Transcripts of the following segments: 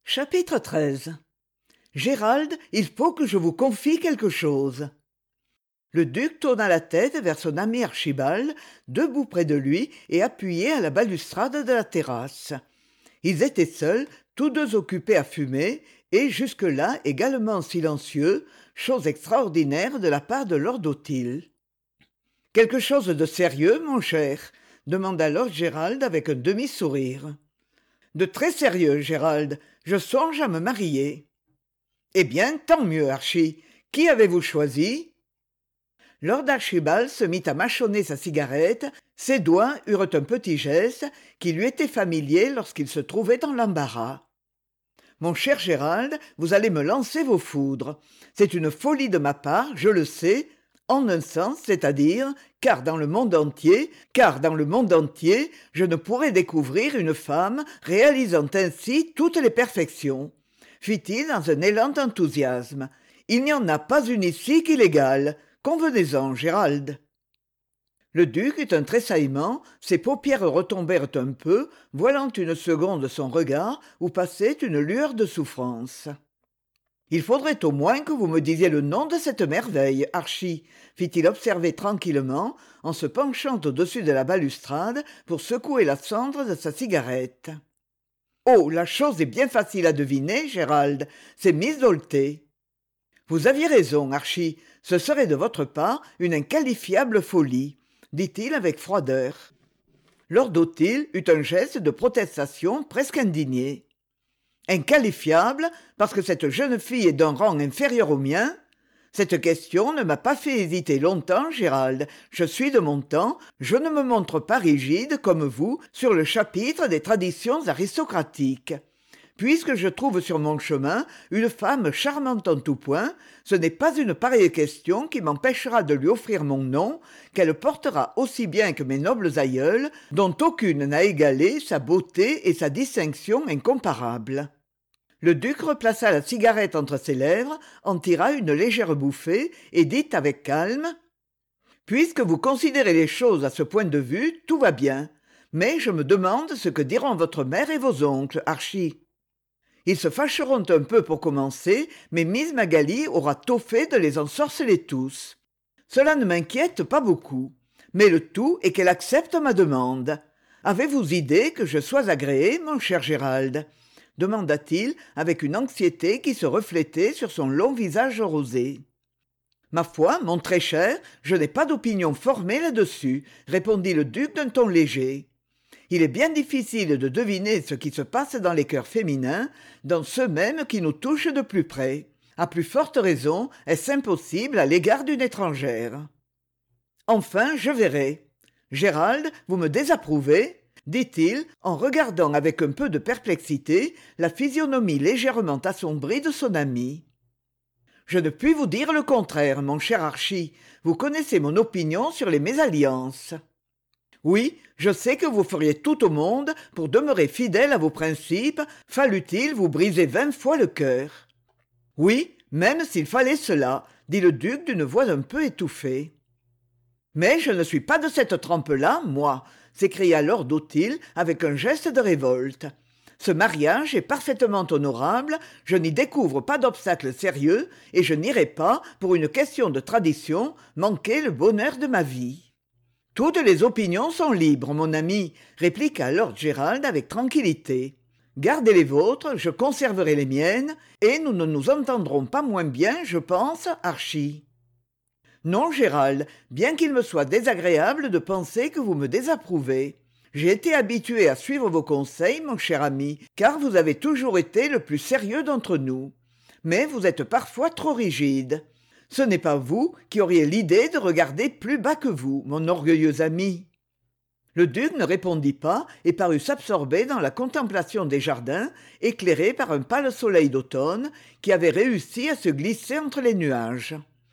Chapitre 13. Gérald, il faut que je vous confie quelque chose. Le duc tourna la tête vers son ami Archibald, debout près de lui et appuyé à la balustrade de la terrasse. Ils étaient seuls, tous deux occupés à fumer, et jusque-là également silencieux, chose extraordinaire de la part de lord O'Tyl. « Quelque chose de sérieux, mon cher ?» demanda lord Gérald avec un demi-sourire. « De très sérieux, Gérald. Je songe à me marier. »« Eh bien, tant mieux, Archie. Qui avez-vous choisi ?» Lord Archibald se mit à mâchonner sa cigarette, ses doigts eurent un petit geste qui lui était familier lorsqu'il se trouvait dans l'embarras. « Mon cher Gérald, vous allez me lancer vos foudres. C'est une folie de ma part, je le sais, en un sens, c'est-à-dire, car dans le monde entier, je ne pourrais découvrir une femme réalisant ainsi toutes les perfections, fit-il dans un élan d'enthousiasme. Il n'y en a pas une ici qui l'égale. Convenez-en, Gérald. Le duc eut un tressaillement, ses paupières retombèrent un peu, voilant une seconde son regard où passait une lueur de souffrance. « Il faudrait au moins que vous me disiez le nom de cette merveille, Archie, fit-il observer tranquillement, en se penchant au-dessus de la balustrade pour secouer la cendre de sa cigarette. « Oh, la chose est bien facile à deviner, Gérald, c'est Miss Doltay. »« Vous aviez raison, Archie, ce serait de votre part une inqualifiable folie, » dit-il avec froideur. Lord O'Tyl eut un geste de protestation presque indigné. Inqualifiable, parce que cette jeune fille est d'un rang inférieur au mien? Cette question ne m'a pas fait hésiter longtemps, Gérald. Je suis de mon temps, je ne me montre pas rigide, comme vous, sur le chapitre des traditions aristocratiques. Puisque je trouve sur mon chemin une femme charmante en tout point, ce n'est pas une pareille question qui m'empêchera de lui offrir mon nom, qu'elle portera aussi bien que mes nobles aïeuls, dont aucune n'a égalé sa beauté et sa distinction incomparables. Le duc replaça la cigarette entre ses lèvres, en tira une légère bouffée et dit avec calme « Puisque vous considérez les choses à ce point de vue, tout va bien. Mais je me demande ce que diront votre mère et vos oncles, Archie. Ils se fâcheront un peu pour commencer, mais Miss Magali aura tôt fait de les ensorceler tous. Cela ne m'inquiète pas beaucoup. Mais le tout est qu'elle accepte ma demande. Avez-vous idée que je sois agréé, mon cher Gérald ?» demanda-t-il avec une anxiété qui se reflétait sur son long visage rosé. « Ma foi, mon très cher, je n'ai pas d'opinion formée là-dessus, » répondit le duc d'un ton léger. Il est bien difficile de deviner ce qui se passe dans les cœurs féminins, dans ceux mêmes qui nous touchent de plus près. À plus forte raison, est-ce impossible à l'égard d'une étrangère. Enfin, je verrai. Gérald, vous me désapprouvez ? Dit-il, en regardant avec un peu de perplexité la physionomie légèrement assombrie de son ami. Je ne puis vous dire le contraire, mon cher Archie. Vous connaissez mon opinion sur les mésalliances. Oui, je sais que vous feriez tout au monde pour demeurer fidèle à vos principes, fallût-il vous briser 20 fois le cœur. Oui, même s'il fallait cela, dit le duc d'une voix un peu étouffée. Mais je ne suis pas de cette trempe-là, moi, s'écria lord O'Tyl avec un geste de révolte. Ce mariage est parfaitement honorable, je n'y découvre pas d'obstacle sérieux, et je n'irai pas, pour une question de tradition, manquer le bonheur de ma vie. Toutes les opinions sont libres, mon ami, répliqua lord Gérald avec tranquillité. Gardez les vôtres, je conserverai les miennes, et nous ne nous entendrons pas moins bien, je pense, Archie. Non, Gérald, bien qu'il me soit désagréable de penser que vous me désapprouvez. J'ai été habitué à suivre vos conseils, mon cher ami, car vous avez toujours été le plus sérieux d'entre nous. Mais vous êtes parfois trop rigide. Ce n'est pas vous qui auriez l'idée de regarder plus bas que vous, mon orgueilleux ami. » Le duc ne répondit pas et parut s'absorber dans la contemplation des jardins, éclairés par un pâle soleil d'automne qui avait réussi à se glisser entre les nuages.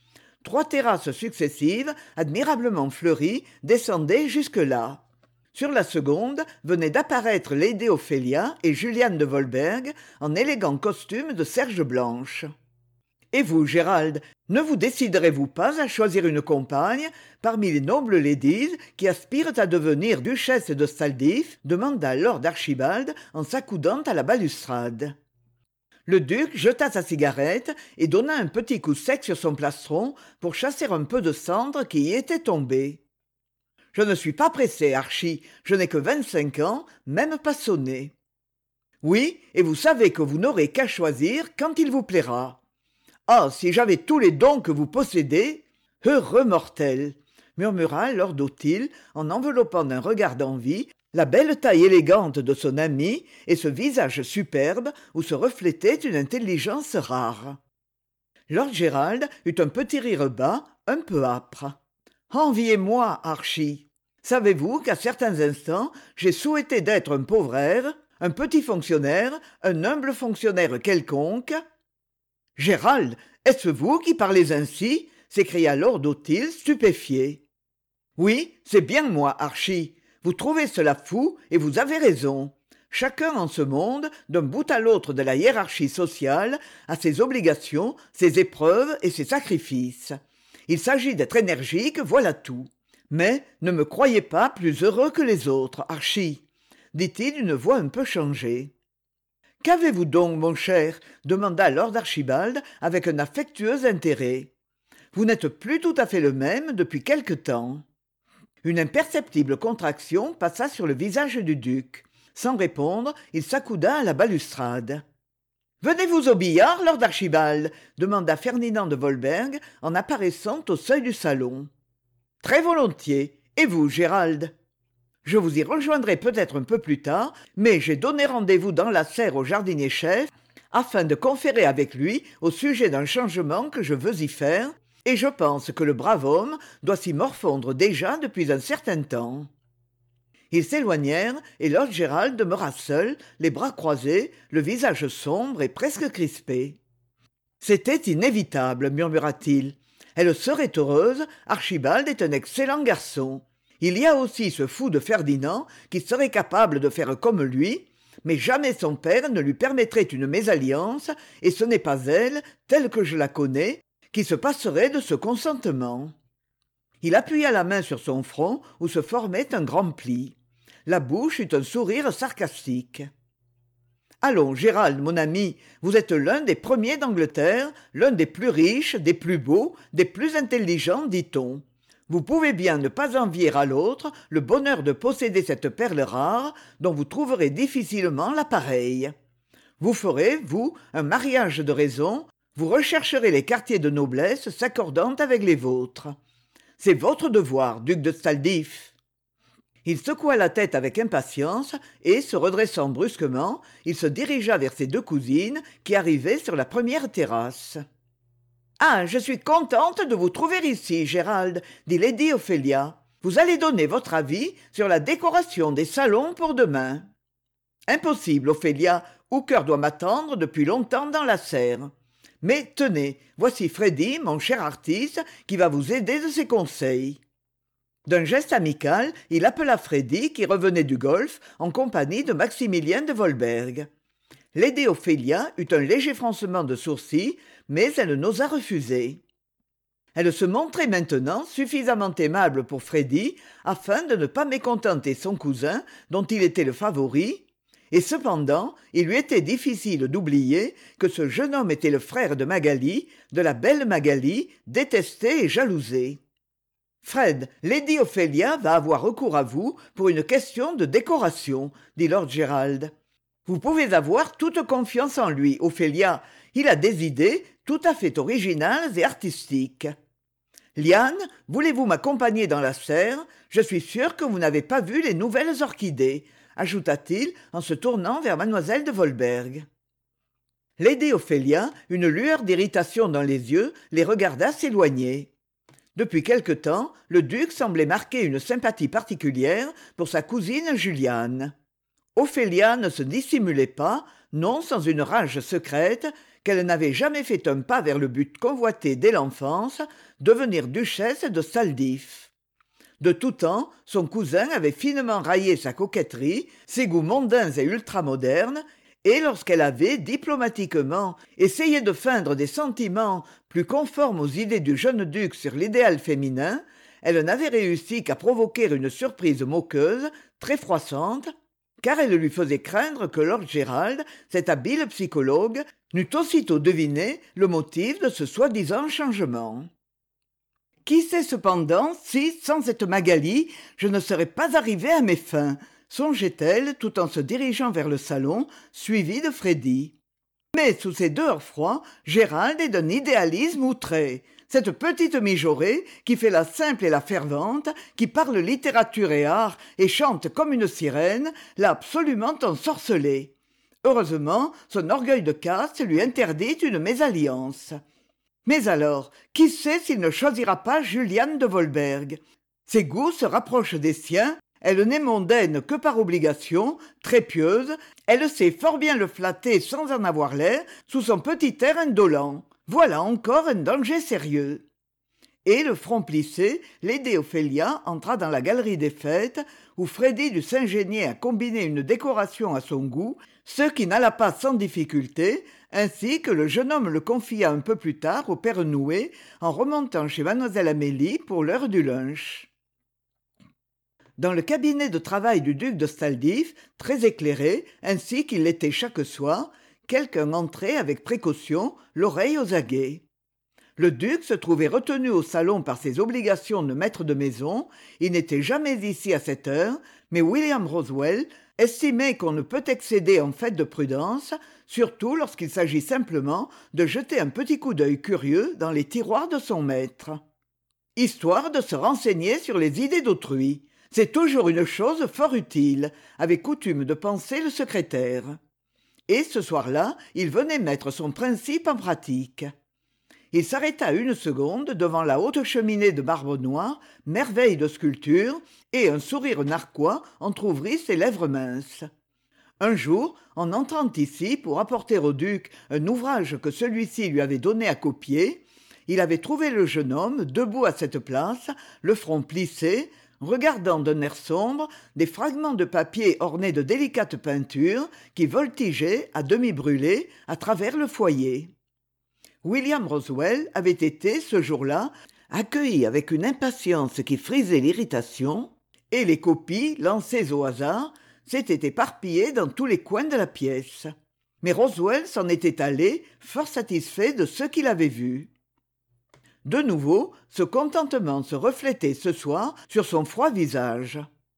3 terrasses successives, admirablement fleuries, descendaient jusque-là. Sur la seconde venaient d'apparaître lady Ophélia et Juliane de Wolberg en élégant costume de serge blanche. « Et vous, Gérald, ne vous déciderez-vous pas à choisir une compagne parmi les nobles ladies qui aspirent à devenir duchesse de Staldif ?» demanda lord Archibald en s'accoudant à la balustrade. Le duc jeta sa cigarette et donna un petit coup sec sur son plastron pour chasser un peu de cendre qui y était tombée. « Je ne suis pas pressé, Archie, je n'ai que 25 ans, même pas sonné. »« Oui, et vous savez que vous n'aurez qu'à choisir quand il vous plaira. Ah, si j'avais tous les dons que vous possédez. Heureux mortel !» murmura lord O'Tyl en enveloppant d'un regard d'envie la belle taille élégante de son ami et ce visage superbe où se reflétait une intelligence rare. Lord Gérald eut un petit rire bas, un peu âpre. « Enviez-moi, Archie. Savez-vous qu'à certains instants, j'ai souhaité d'être un pauvre air, un petit fonctionnaire, un humble fonctionnaire quelconque ?»« Gérald, est-ce vous qui parlez ainsi ?» s'écria lord O'Tyl stupéfié. « Oui, c'est bien moi, Archie. Vous trouvez cela fou, et vous avez raison. Chacun en ce monde, d'un bout à l'autre de la hiérarchie sociale, a ses obligations, ses épreuves et ses sacrifices. Il s'agit d'être énergique, voilà tout. Mais ne me croyez pas plus heureux que les autres, Archie, dit-il d'une voix un peu changée. « Qu'avez-vous donc, mon cher ?» demanda lord Archibald avec un affectueux intérêt. « Vous n'êtes plus tout à fait le même depuis quelque temps. » Une imperceptible contraction passa sur le visage du duc. Sans répondre, il s'accouda à la balustrade. « Venez-vous au billard, lord Archibald » demanda Ferdinand de Wolberg en apparaissant au seuil du salon. « Très volontiers. Et vous, Gérald ?»« Je vous y rejoindrai peut-être un peu plus tard, mais j'ai donné rendez-vous dans la serre au jardinier-chef afin de conférer avec lui au sujet d'un changement que je veux y faire, et je pense que le brave homme doit s'y morfondre déjà depuis un certain temps. » Ils s'éloignèrent et lord Gérald demeura seul, les bras croisés, le visage sombre et presque crispé. « C'était inévitable, murmura-t-il. Elle serait heureuse, Archibald est un excellent garçon. Il y a aussi ce fou de Ferdinand qui serait capable de faire comme lui, mais jamais son père ne lui permettrait une mésalliance, et ce n'est pas elle, telle que je la connais, qui se passerait de ce consentement. » Il appuya la main sur son front où se formait un grand pli. La bouche eut un sourire sarcastique. « Allons, Gérald, mon ami, vous êtes l'un des premiers d'Angleterre, l'un des plus riches, des plus beaux, des plus intelligents, dit-on. Vous pouvez bien ne pas envier à l'autre le bonheur de posséder cette perle rare dont vous trouverez difficilement la pareille. Vous ferez, vous, un mariage de raison, vous rechercherez les quartiers de noblesse s'accordant avec les vôtres. C'est votre devoir, duc de Staldif. » Il secoua la tête avec impatience et, se redressant brusquement, il se dirigea vers ses deux cousines qui arrivaient sur la première terrasse. « Ah, je suis contente de vous trouver ici, Gérald, dit lady Ophélia. Vous allez donner votre avis sur la décoration des salons pour demain. »« Impossible, Ophélia, Hooker doit m'attendre depuis longtemps dans la serre. Mais tenez, voici Freddy, mon cher artiste, qui va vous aider de ses conseils. » D'un geste amical, il appela Freddy, qui revenait du golf, en compagnie de Maximilien de Wolberg. Lady Ophélia eut un léger froncement de sourcils, mais elle n'osa refuser. Elle se montrait maintenant suffisamment aimable pour Freddy afin de ne pas mécontenter son cousin, dont il était le favori, et cependant il lui était difficile d'oublier que ce jeune homme était le frère de Magali, de la belle Magali, détestée et jalousée. « Fred, lady Ophélia va avoir recours à vous pour une question de décoration, » dit lord Gérald. « Vous pouvez avoir toute confiance en lui, Ophélia. Il a des idées tout à fait originales et artistiques. Liane, voulez-vous m'accompagner dans la serre? Je suis sûr que vous n'avez pas vu les nouvelles orchidées, » ajouta-t-il en se tournant vers mademoiselle de Wolberg. Lady Ophélia, une lueur d'irritation dans les yeux, les regarda s'éloigner. Depuis quelque temps, le duc semblait marquer une sympathie particulière pour sa cousine Juliane. Ophélia ne se dissimulait pas, non sans une rage secrète, qu'elle n'avait jamais fait un pas vers le but convoité dès l'enfance, devenir duchesse de Staldif. De tout temps, son cousin avait finement raillé sa coquetterie, ses goûts mondains et ultramodernes, et lorsqu'elle avait, diplomatiquement, essayé de feindre des sentiments plus conformes aux idées du jeune duc sur l'idéal féminin, elle n'avait réussi qu'à provoquer une surprise moqueuse, très froissante, car elle lui faisait craindre que lord Gérald, cet habile psychologue, n'eût aussitôt deviné le motif de ce soi-disant changement. Qui sait cependant si, sans cette Magali, je ne serais pas arrivé à mes fins, songeait-elle tout en se dirigeant vers le salon, suivie de Freddy. Mais sous ces dehors froids, Gérald est d'un idéalisme outré. Cette petite mijaurée, qui fait la simple et la fervente, qui parle littérature et art et chante comme une sirène, l'a absolument ensorcelée. Heureusement, son orgueil de caste lui interdit une mésalliance. Mais alors, qui sait s'il ne choisira pas Juliane de Wolberg? Ses goûts se rapprochent des siens, elle n'est mondaine que par obligation, très pieuse, elle sait fort bien le flatter sans en avoir l'air, sous son petit air indolent. Voilà encore un danger sérieux. Et le front plissé, Lady Ophélia entra dans la galerie des fêtes, où Freddy dut s'ingénier à combiner une décoration à son goût, ce qui n'alla pas sans difficulté, ainsi que le jeune homme le confia un peu plus tard au père Noué, en remontant chez mademoiselle Amélie pour l'heure du lunch. Dans le cabinet de travail du duc de Staldif, très éclairé, ainsi qu'il l'était chaque soir, quelqu'un entrait avec précaution, l'oreille aux aguets. Le duc se trouvait retenu au salon par ses obligations de maître de maison, il n'était jamais ici à cette heure, mais William Roswell estimait qu'on ne peut excéder en fait de prudence, surtout lorsqu'il s'agit simplement de jeter un petit coup d'œil curieux dans les tiroirs de son maître. Histoire de se renseigner sur les idées d'autrui. C'est toujours une chose fort utile, avait coutume de penser le secrétaire. Et ce soir-là, il venait mettre son principe en pratique. Il s'arrêta une seconde devant la haute cheminée de marbre noir, merveille de sculpture, et un sourire narquois entr'ouvrit ses lèvres minces. Un jour, en entrant ici pour apporter au duc un ouvrage que celui-ci lui avait donné à copier, il avait trouvé le jeune homme debout à cette place, le front plissé, regardant d'un air sombre des fragments de papier ornés de délicates peintures qui voltigeaient, à demi brûlés, à travers le foyer. William Roswell avait été, ce jour-là, accueilli avec une impatience qui frisait l'irritation, et les copies, lancées au hasard, s'étaient éparpillées dans tous les coins de la pièce. Mais Roswell s'en était allé, fort satisfait de ce qu'il avait vu. De nouveau, ce contentement se reflétait ce soir sur son froid visage.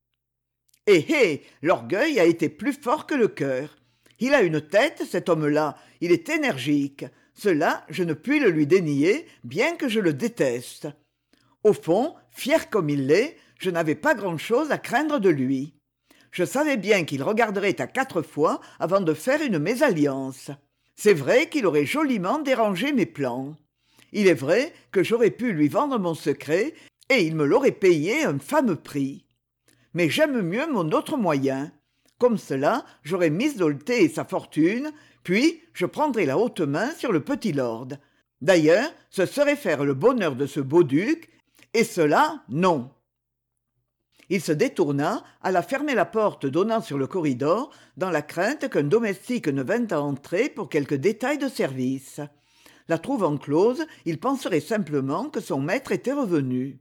Eh, l'orgueil a été plus fort que le cœur. Il a une tête, cet homme-là, il est énergique. Cela, je ne puis le lui dénier, bien que je le déteste. Au fond, fier comme il l'est, je n'avais pas grand-chose à craindre de lui. Je savais bien qu'il regarderait à 4 fois avant de faire une mésalliance. C'est vrai qu'il aurait joliment dérangé mes plans. Il est vrai que j'aurais pu lui vendre mon secret, et il me l'aurait payé un fameux prix. Mais j'aime mieux mon autre moyen. Comme cela, j'aurais misolté et sa fortune, puis je prendrais la haute main sur le petit lord. D'ailleurs, ce serait faire le bonheur de ce beau duc, et cela, non. Il se détourna, alla fermer la porte donnant sur le corridor, dans la crainte qu'un domestique ne vînt à entrer pour quelque détail de service. La trouvant close, il penserait simplement que son maître était revenu.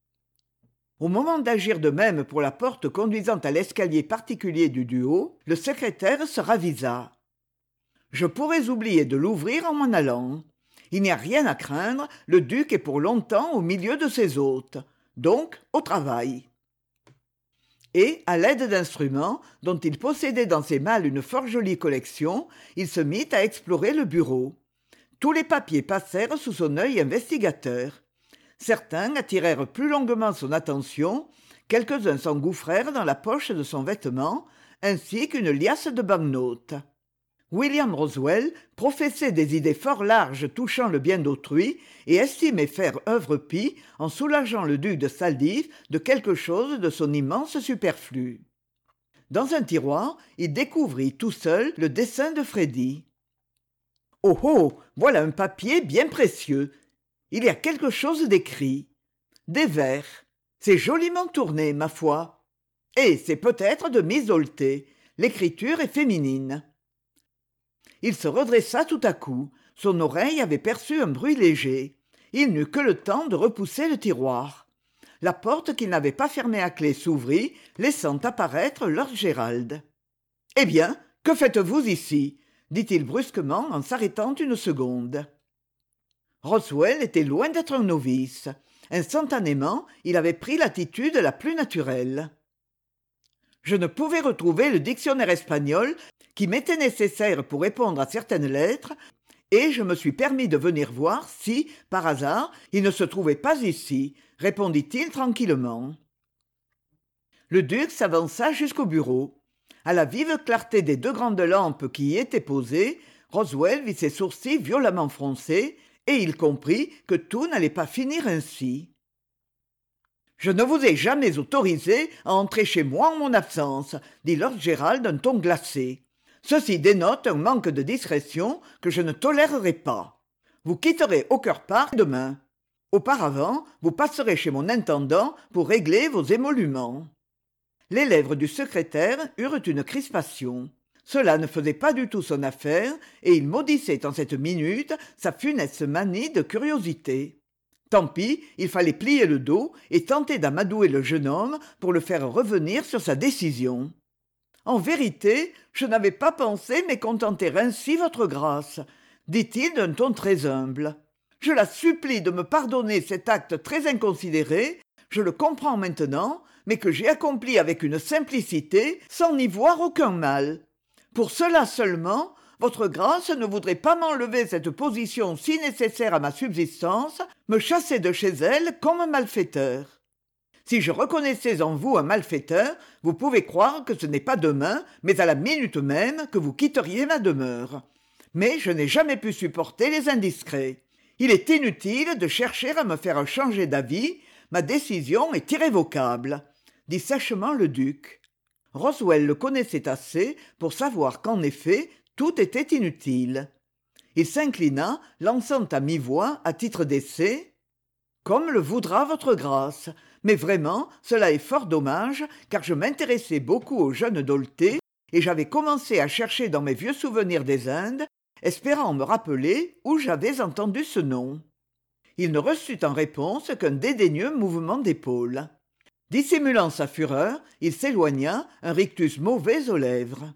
Au moment d'agir de même pour la porte conduisant à l'escalier particulier du duo, le secrétaire se ravisa. « Je pourrais oublier de l'ouvrir en m'en allant. Il n'y a rien à craindre, le duc est pour longtemps au milieu de ses hôtes. Donc, au travail. » Et, à l'aide d'instruments, dont il possédait dans ses malles une fort jolie collection, il se mit à explorer le bureau. Tous les papiers passèrent sous son œil investigateur. Certains attirèrent plus longuement son attention, quelques-uns s'engouffrèrent dans la poche de son vêtement, ainsi qu'une liasse de banknotes. William Roswell professait des idées fort larges touchant le bien d'autrui et estimait faire œuvre pie en soulageant le duc de Staldif de quelque chose de son immense superflu. Dans un tiroir, il découvrit tout seul le dessin de Freddy. « Oh, voilà un papier bien précieux. Il y a quelque chose d'écrit. Des vers. C'est joliment tourné, ma foi. Et c'est peut-être de Miss Dolté. L'écriture est féminine. » Il se redressa tout à coup. Son oreille avait perçu un bruit léger. Il n'eut que le temps de repousser le tiroir. La porte qu'il n'avait pas fermée à clé s'ouvrit, laissant apparaître lord Gérald. Eh bien, que faites-vous ici dit-il brusquement en s'arrêtant une seconde. Roswell était loin d'être un novice. Instantanément, il avait pris l'attitude la plus naturelle. Je ne pouvais retrouver le dictionnaire espagnol qui m'était nécessaire pour répondre à certaines lettres, et je me suis permis de venir voir si, par hasard, il ne se trouvait pas ici, répondit-il tranquillement. Le duc s'avança jusqu'au bureau. À la vive clarté des deux grandes lampes qui y étaient posées, Roswell vit ses sourcils violemment froncés, et il comprit que tout n'allait pas finir ainsi. « Je ne vous ai jamais autorisé à entrer chez moi en mon absence, dit Lord Gérald d'un ton glacé. Ceci dénote un manque de discrétion que je ne tolérerai pas. Vous quitterez Hawker Park demain. Auparavant, vous passerez chez mon intendant pour régler vos émoluments. » Les lèvres du secrétaire eurent une crispation. Cela ne faisait pas du tout son affaire, et il maudissait en cette minute sa funeste manie de curiosité. Tant pis, il fallait plier le dos et tenter d'amadouer le jeune homme pour le faire revenir sur sa décision. « En vérité, je n'avais pas pensé mécontenter ainsi votre grâce, » dit-il d'un ton très humble. « Je la supplie de me pardonner cet acte très inconsidéré, je le comprends maintenant, mais que j'ai accompli avec une simplicité sans n'y voir aucun mal. Pour cela seulement, votre grâce ne voudrait pas m'enlever cette position si nécessaire à ma subsistance, me chasser de chez elle comme un malfaiteur. Si je reconnaissais en vous un malfaiteur, vous pouvez croire que ce n'est pas demain, mais à la minute même que vous quitteriez ma demeure. Mais je n'ai jamais pu supporter les indiscrets. Il est inutile de chercher à me faire changer d'avis, ma décision est irrévocable, dit sèchement le duc. Roswell le connaissait assez pour savoir qu'en effet, tout était inutile. Il s'inclina, lançant à mi-voix, à titre d'essai, « Comme le voudra votre grâce, mais vraiment, cela est fort dommage, car je m'intéressais beaucoup au jeune Dolté, et j'avais commencé à chercher dans mes vieux souvenirs des Indes, espérant me rappeler où j'avais entendu ce nom. » Il ne reçut en réponse qu'un dédaigneux mouvement d'épaules. Dissimulant sa fureur, il s'éloigna, un rictus mauvais aux lèvres.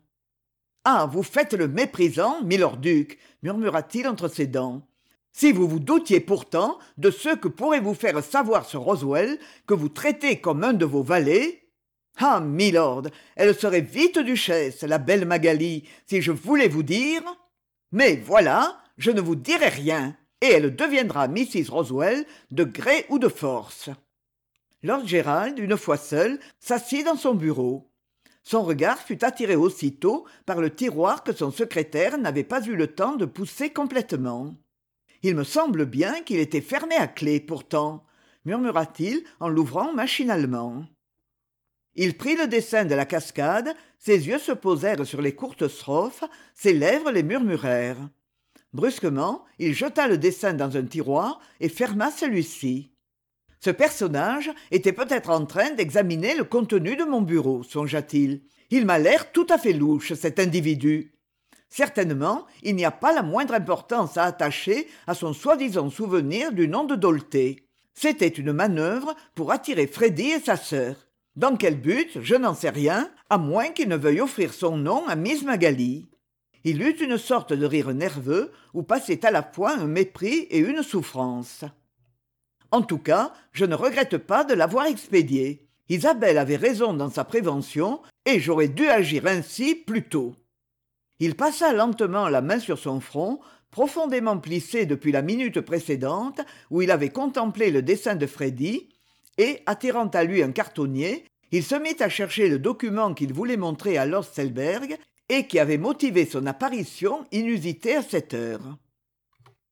« Ah, vous faites le méprisant, milord duc, murmura-t-il entre ses dents. Si vous vous doutiez pourtant de ce que pourrait vous faire savoir ce Roswell, que vous traitez comme un de vos valets. Ah, milord, elle serait vite duchesse, la belle Magali, si je voulais vous dire. Mais voilà, je ne vous dirai rien, et elle deviendra Mrs. Roswell de gré ou de force. » Lord Gérald, une fois seul, s'assit dans son bureau. Son regard fut attiré aussitôt par le tiroir que son secrétaire n'avait pas eu le temps de pousser complètement. « Il me semble bien qu'il était fermé à clé, pourtant, » murmura-t-il en l'ouvrant machinalement. Il prit le dessin de la cascade, ses yeux se posèrent sur les courtes strophes, ses lèvres les murmurèrent. Brusquement, il jeta le dessin dans un tiroir et ferma celui-ci. Ce personnage était peut-être en train d'examiner le contenu de mon bureau, songea-t-il. Il m'a l'air tout à fait louche, cet individu. Certainement, il n'y a pas la moindre importance à attacher à son soi-disant souvenir du nom de Dolté. C'était une manœuvre pour attirer Freddy et sa sœur. Dans quel but, je n'en sais rien, à moins qu'il ne veuille offrir son nom à Miss Magali. Il eut une sorte de rire nerveux où passait à la fois un mépris et une souffrance. En tout cas, je ne regrette pas de l'avoir expédié. Isabelle avait raison dans sa prévention, et j'aurais dû agir ainsi plus tôt. Il passa lentement la main sur son front, profondément plissé depuis la minute précédente où il avait contemplé le dessin de Freddy, et, attirant à lui un cartonnier, il se mit à chercher le document qu'il voulait montrer à Lord Selberg et qui avait motivé son apparition inusitée à cette heure.